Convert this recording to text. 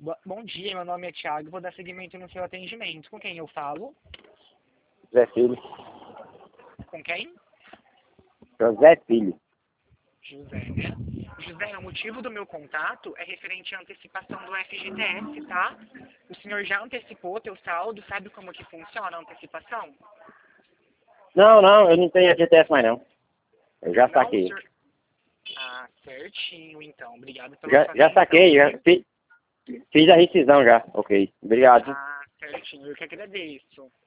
Bom dia, meu nome é Thiago, vou dar seguimento no seu atendimento. Com quem eu falo? José Filho. Com quem? José Filho. José, né? José, o motivo do meu contato é referente à antecipação do FGTS, tá? O senhor já antecipou teu saldo, sabe como que funciona a antecipação? Não, eu não tenho FGTS mais não. Eu já Não, saquei. senhor... Ah, certinho, então. Obrigado pela Já, sua já atenção, saquei, já viu? fiz a rescisão já. Ok. Obrigado. Ah, certinho. Eu que agradeço.